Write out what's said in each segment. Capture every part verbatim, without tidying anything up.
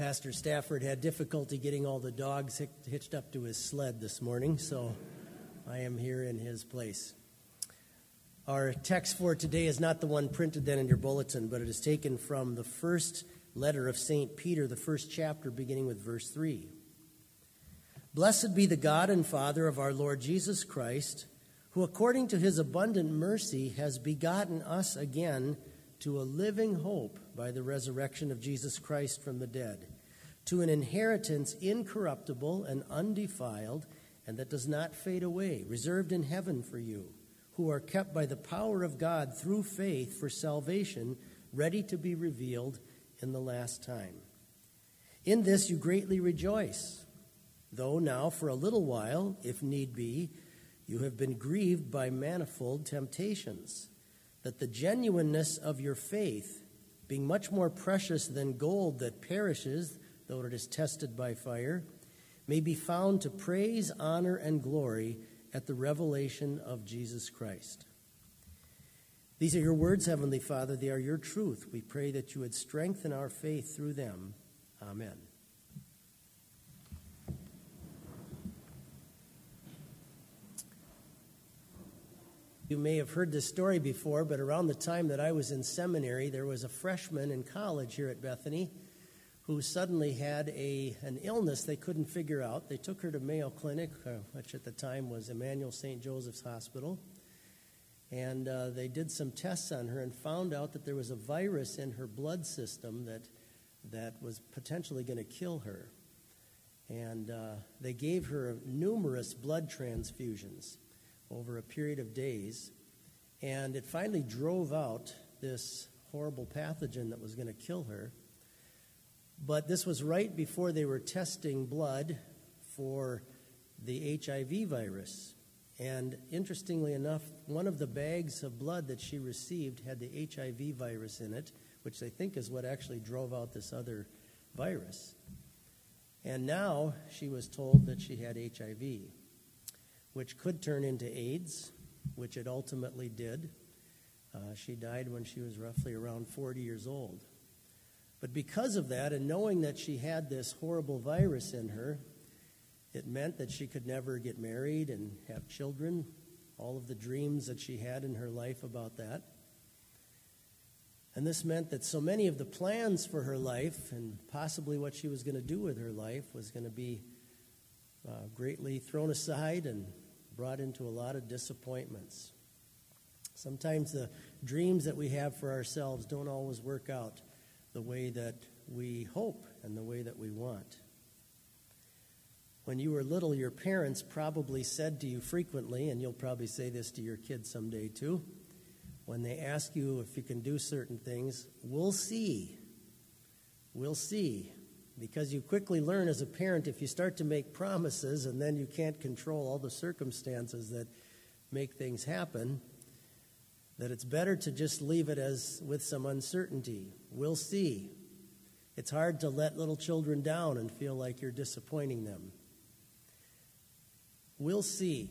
Pastor Stafford had difficulty getting all the dogs hitched up to his sled this morning, so I am here in his place. Our text for today is not the one printed then in your bulletin, but it is taken from the first letter of Saint Peter, the first chapter, beginning with verse three. Blessed be the God and Father of our Lord Jesus Christ, who according to his abundant mercy has begotten us again to a living hope by the resurrection of Jesus Christ from the dead, to an inheritance incorruptible and undefiled, and that does not fade away, reserved in heaven for you, who are kept by the power of God through faith for salvation, ready to be revealed in the last time. In this you greatly rejoice, though now for a little while, if need be, you have been grieved by manifold temptations, that the genuineness of your faith, being much more precious than gold that perishes, though it is tested by fire, may be found to praise, honor, and glory at the revelation of Jesus Christ. These are your words, Heavenly Father. They are your truth. We pray that you would strengthen our faith through them. Amen. You may have heard this story before, but around the time that I was in seminary, there was a freshman in college here at Bethany who suddenly had a an illness they couldn't figure out. They took her to Mayo Clinic, uh, which at the time was Emmanuel Saint Joseph's Hospital, and uh, they did some tests on her and found out that there was a virus in her blood system that that was potentially going to kill her. And uh, they gave her numerous blood transfusions over a period of days, and it finally drove out this horrible pathogen that was going to kill her. But this was right before they were testing blood for the H I V virus. And interestingly enough, one of the bags of blood that she received had the H I V virus in it, which they think is what actually drove out this other virus. And now she was told that she had H I V, which could turn into AIDS, which it ultimately did. Uh, she died when she was roughly around forty years old. But because of that, and knowing that she had this horrible virus in her, it meant that she could never get married and have children, all of the dreams that she had in her life about that. And this meant that so many of the plans for her life, and possibly what she was going to do with her life, was going to be uh, greatly thrown aside and brought into a lot of disappointments. Sometimes the dreams that we have for ourselves don't always work out the way that we hope and the way that we want. When you were little, your parents probably said to you frequently, and you'll probably say this to your kids someday too, when they ask you if you can do certain things, we'll see. We'll see. Because you quickly learn as a parent, if you start to make promises and then you can't control all the circumstances that make things happen, that it's better to just leave it as with some uncertainty. We'll see. It's hard to let little children down and feel like you're disappointing them. We'll see.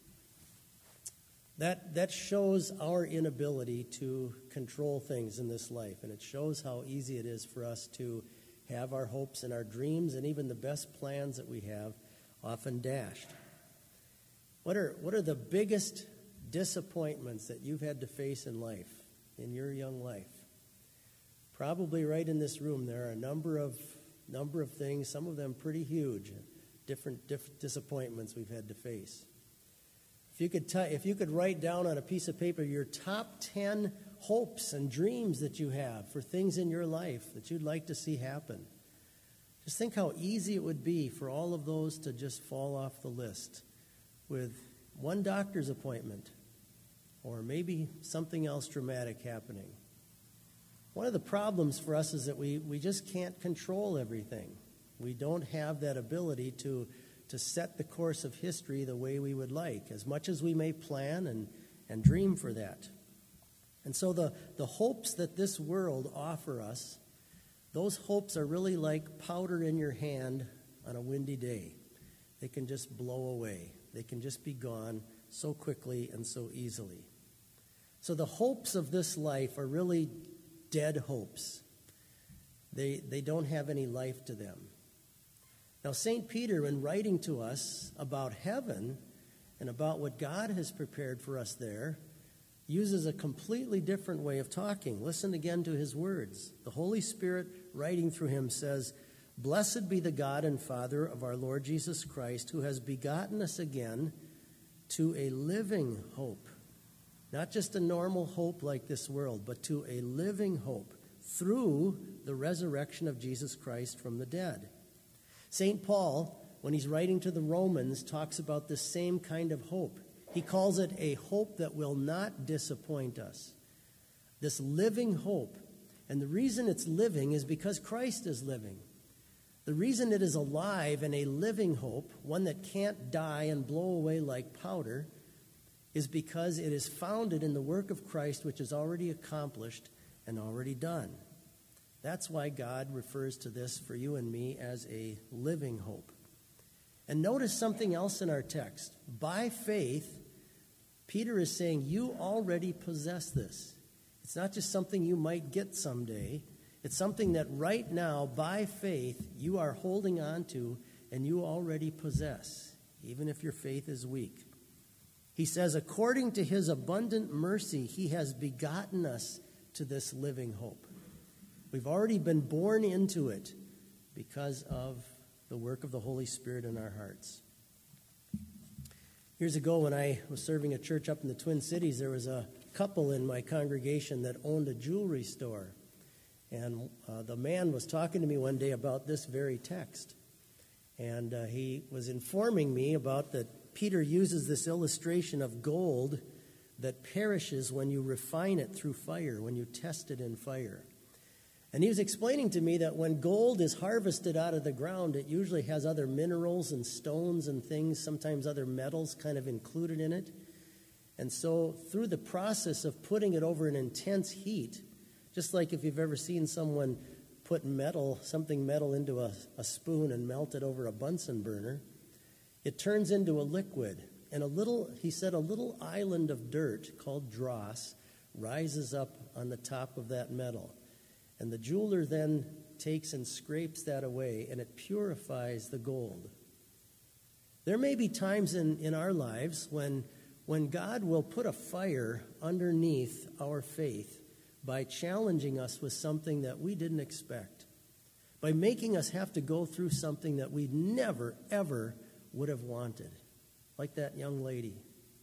That, that shows our inability to control things in this life, and it shows how easy it is for us to have our hopes and our dreams and even the best plans that we have often dashed. What are what are the biggest disappointments that you've had to face in life, in your young life? Probably right in this room there are a number of number of things, some of them pretty huge, different, different disappointments we've had to face. If you could t- if you could write down on a piece of paper your top ten hopes and dreams that you have for things in your life that you'd like to see happen, just think how easy it would be for all of those to just fall off the list with one doctor's appointment or maybe something else dramatic happening. One of the problems for us is that we, we just can't control everything. We don't have that ability to, to set the course of history the way we would like, as much as we may plan and, and dream for that. And so the, the hopes that this world offer us, those hopes are really like powder in your hand on a windy day. They can just blow away. They can just be gone so quickly and so easily. So the hopes of this life are really dead hopes. They, they don't have any life to them. Now, Saint Peter, in writing to us about heaven and about what God has prepared for us there, uses a completely different way of talking. Listen again to his words. The Holy Spirit, writing through him, says, "Blessed be the God and Father of our Lord Jesus Christ, who has begotten us again to a living hope." Not just a normal hope like this world, but to a living hope through the resurrection of Jesus Christ from the dead. Saint Paul, when he's writing to the Romans, talks about the same kind of hope. He calls it a hope that will not disappoint us. This living hope. And the reason it's living is because Christ is living. The reason it is alive and a living hope, one that can't die and blow away like powder, is because it is founded in the work of Christ, which is already accomplished and already done. That's why God refers to this for you and me as a living hope. And notice something else in our text. By faith, Peter is saying you already possess this. It's not just something you might get someday. It's something that right now, by faith, you are holding on to and you already possess, even if your faith is weak. He says, according to his abundant mercy, he has begotten us to this living hope. We've already been born into it because of the work of the Holy Spirit in our hearts. Years ago, when I was serving a church up in the Twin Cities, there was a couple in my congregation that owned a jewelry store. And uh, the man was talking to me one day about this very text. And uh, he was informing me about that Peter uses this illustration of gold that perishes when you refine it through fire, when you test it in fire. And he was explaining to me that when gold is harvested out of the ground, it usually has other minerals and stones and things, sometimes other metals kind of included in it. And so through the process of putting it over an intense heat, just like if you've ever seen someone put metal, something metal into a, a spoon and melt it over a Bunsen burner, it turns into a liquid. And a little, he said, a little island of dirt called dross rises up on the top of that metal. And the jeweler then takes and scrapes that away, and it purifies the gold. There may be times in, in our lives when, when God will put a fire underneath our faith by challenging us with something that we didn't expect, by making us have to go through something that we never, ever would have wanted, like that young lady.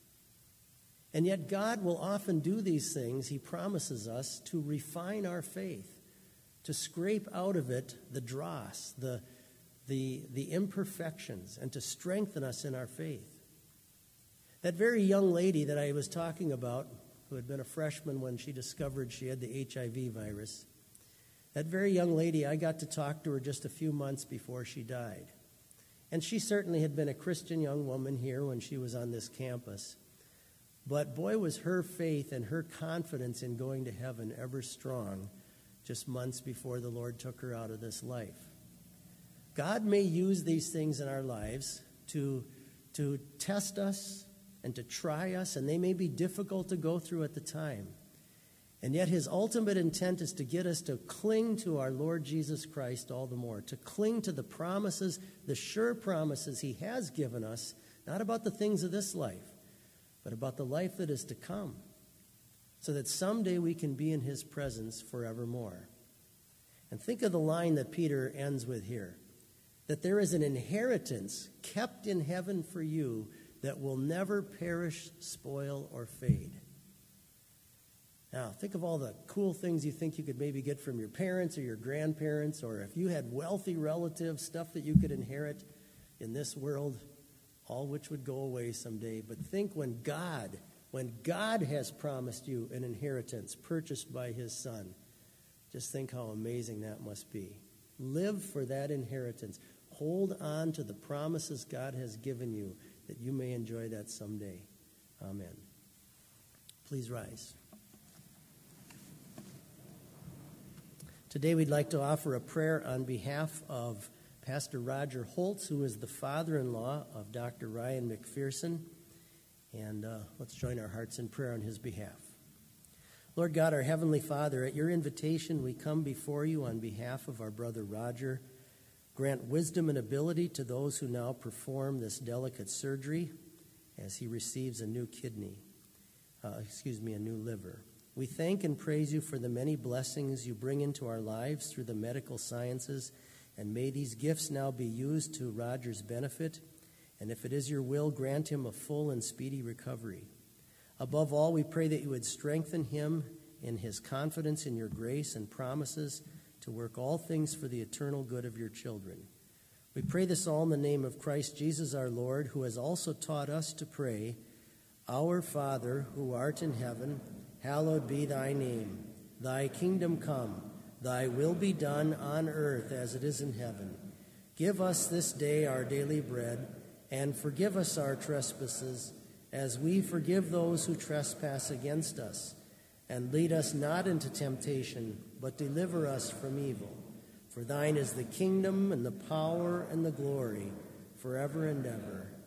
And yet God will often do these things, he promises us, to refine our faith, to scrape out of it the dross, the, the, the imperfections, and to strengthen us in our faith. That very young lady that I was talking about, who had been a freshman when she discovered she had the H I V virus, that very young lady, I got to talk to her just a few months before she died. And she certainly had been a Christian young woman here when she was on this campus. But boy, was her faith and her confidence in going to heaven ever strong just months before the Lord took her out of this life. God may use these things in our lives to, to test us and to try us, and they may be difficult to go through at the time. And yet his ultimate intent is to get us to cling to our Lord Jesus Christ all the more, to cling to the promises, the sure promises he has given us, not about the things of this life, but about the life that is to come, so that someday we can be in his presence forevermore. And think of the line that Peter ends with here, that there is an inheritance kept in heaven for you that will never perish, spoil, or fade. Now, think of all the cool things you think you could maybe get from your parents or your grandparents, or if you had wealthy relatives, stuff that you could inherit in this world, all which would go away someday. But think when God, when God has promised you an inheritance purchased by his Son, just think how amazing that must be. Live for that inheritance. Hold on to the promises God has given you, that you may enjoy that someday. Amen. Please rise. Today we'd like to offer a prayer on behalf of Pastor Roger Holtz, who is the father-in-law of Doctor Ryan McPherson. And uh, let's join our hearts in prayer on his behalf. Lord God, our Heavenly Father, at your invitation, we come before you on behalf of our brother Roger. Grant wisdom and ability to those who now perform this delicate surgery as he receives a new kidney, uh, excuse me, a new liver. We thank and praise you for the many blessings you bring into our lives through the medical sciences, and may these gifts now be used to Roger's benefit, and if it is your will, grant him a full and speedy recovery. Above all, we pray that you would strengthen him in his confidence in your grace and promises to work all things for the eternal good of your children. We pray this all in the name of Christ Jesus our Lord, who has also taught us to pray, Our Father, who art in heaven, hallowed be thy name. Thy kingdom come, thy will be done on earth as it is in heaven. Give us this day our daily bread, and forgive us our trespasses, as we forgive those who trespass against us. And lead us not into temptation, but deliver us from evil. For thine is the kingdom and the power and the glory, forever and ever.